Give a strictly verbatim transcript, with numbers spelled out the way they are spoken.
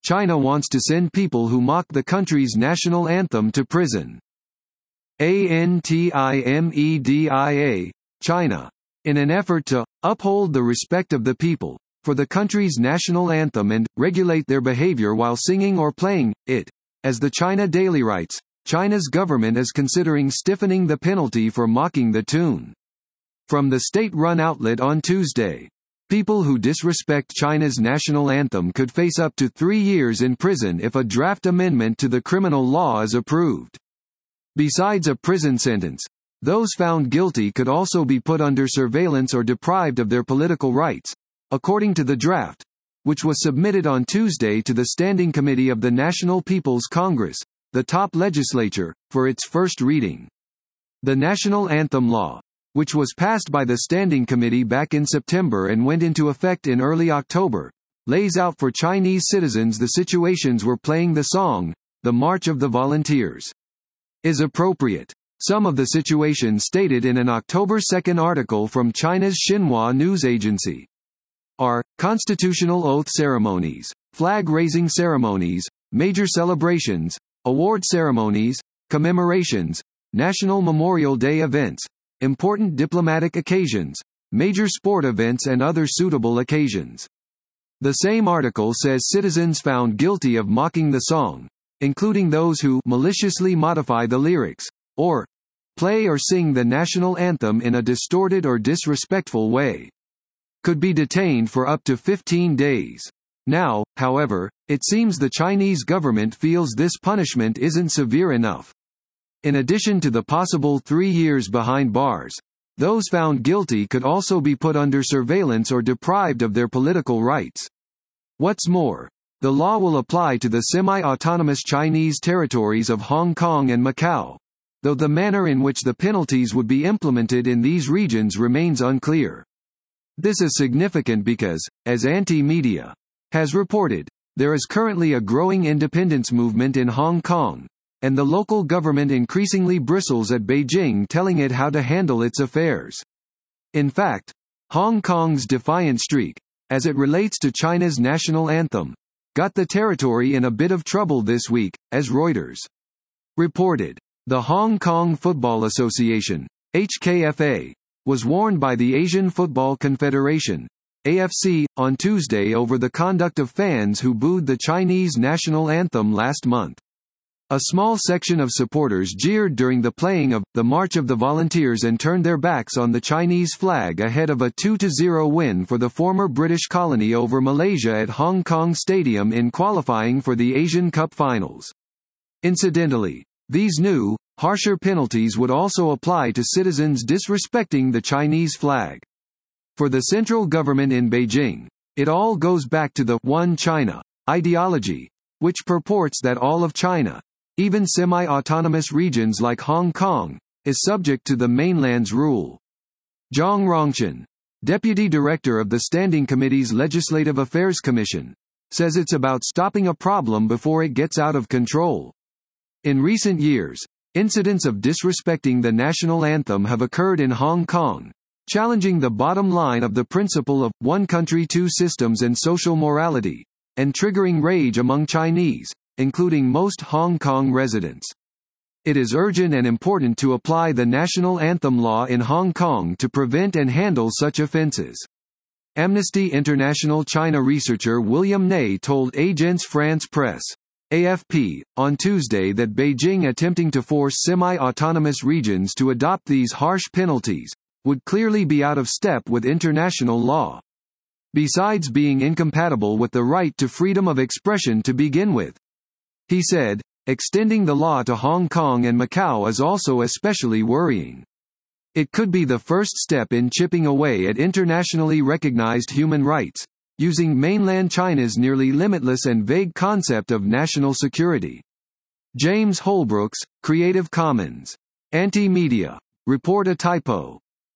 China wants to send people who mock the country's national anthem to prison. ANTIMEDIA, China. In an effort to uphold the respect of the people for the country's national anthem and regulate their behavior while singing or playing it, as the China Daily writes, China's government is considering stiffening the penalty for mocking the tune. From the state-run outlet on Tuesday, people who disrespect China's national anthem could face up to three years in prison if a draft amendment to the criminal law is approved. Besides a prison sentence, those found guilty could also be put under surveillance or deprived of their political rights, according to the draft, which was submitted on Tuesday to the Standing Committee of the National People's Congress, the top legislature, for its first reading. The National Anthem Law, which was passed by the Standing Committee back in September and went into effect in early October, lays out for Chinese citizens the situations where playing the song, the March of the Volunteers, is appropriate. Some of the situations stated in an October second article from China's Xinhua news agency are constitutional oath ceremonies, flag-raising ceremonies, major celebrations, award ceremonies, commemorations, National Memorial Day events, important diplomatic occasions, major sport events and other suitable occasions. The same article says citizens found guilty of mocking the song, including those who maliciously modify the lyrics, or play or sing the national anthem in a distorted or disrespectful way, could be detained for up to fifteen days. Now, however, it seems the Chinese government feels this punishment isn't severe enough. In addition to the possible three years behind bars, those found guilty could also be put under surveillance or deprived of their political rights. What's more, the law will apply to the semi-autonomous Chinese territories of Hong Kong and Macau, though the manner in which the penalties would be implemented in these regions remains unclear. This is significant because, as Anti-Media has reported, there is currently a growing independence movement in Hong Kong, and the local government increasingly bristles at Beijing telling it how to handle its affairs. In fact, Hong Kong's defiant streak, as it relates to China's national anthem, got the territory in a bit of trouble this week, as Reuters reported. The Hong Kong Football Association, H K F A, was warned by the Asian Football Confederation, A F C, on Tuesday over the conduct of fans who booed the Chinese national anthem last month. A small section of supporters jeered during the playing of the March of the Volunteers and turned their backs on the Chinese flag ahead of a two to zero win for the former British colony over Malaysia at Hong Kong Stadium in qualifying for the Asian Cup finals. Incidentally, these new, harsher penalties would also apply to citizens disrespecting the Chinese flag. For the central government in Beijing, it all goes back to the One China ideology, which purports that all of China, even semi-autonomous regions like Hong Kong, is subject to the mainland's rule. Zhang Rongchen, deputy director of the Standing Committee's Legislative Affairs Commission, says it's about stopping a problem before it gets out of control. In recent years, incidents of disrespecting the national anthem have occurred in Hong Kong, challenging the bottom line of the principle of one country two systems and social morality, and triggering rage among Chinese, including most Hong Kong residents. It is urgent and important to apply the national anthem law in Hong Kong to prevent and handle such offences. Amnesty International China researcher William Ney told Agence France Presse, A F P, on Tuesday that Beijing attempting to force semi-autonomous regions to adopt these harsh penalties would clearly be out of step with international law. Besides being incompatible with the right to freedom of expression to begin with. He said, extending the law to Hong Kong and Macau is also especially worrying. It could be the first step in chipping away at internationally recognized human rights, using mainland China's nearly limitless and vague concept of national security. James Holbrooks, Creative Commons. Anti-Media. Report a typo.